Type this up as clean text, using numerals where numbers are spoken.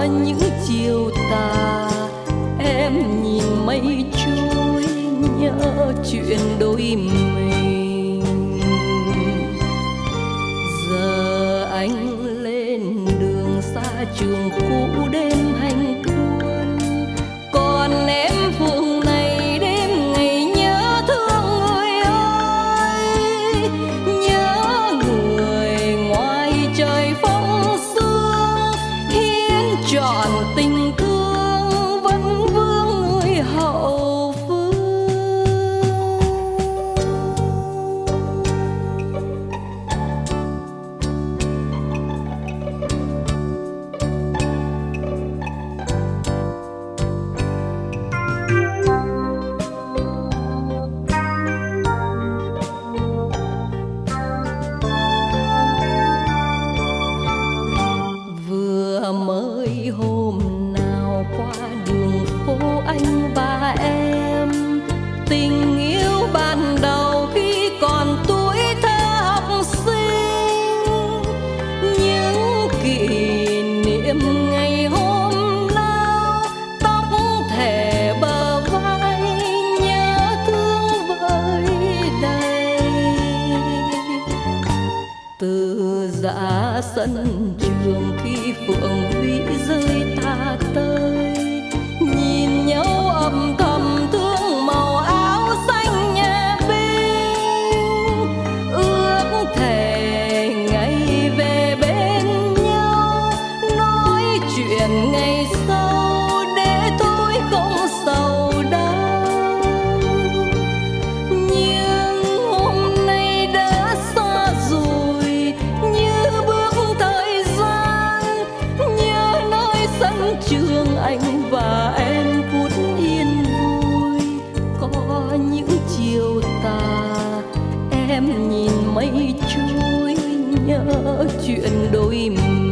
những chiều tà em nhìn mây trôi nhớ chuyện đôi mình. Giờ anh lên đường xa trường cũ đêm hành quân, còn em phượng này đêm ngày nhớ thương người ơi, nhớ người ngoài trời phong sương hiến trọn tình thương vẫn vương người hậu phương. Vừa mới hôm nào qua đường phố anh và em, tình yêu ban đầu khi còn tuổi thơ học sinh, những kỷ niệm ngày hôm nào tóc thẻ bờ vai nhớ thương vơi đầy. Từ giã sân trường khi phượng vĩ rơi tà tơi, nhìn nhau âm thầm thương màu áo xanh nhà binh, ước thề ngày về bên nhau nói chuyện ngày sau để thôi không sầu đau. Nhưng hôm nay đã xa rồi như bước thời gian, nhớ nơi sân trường anh và em phút yên vui. Có những chiều tà em nhìn mây trôi nhớ chuyện đôi mình.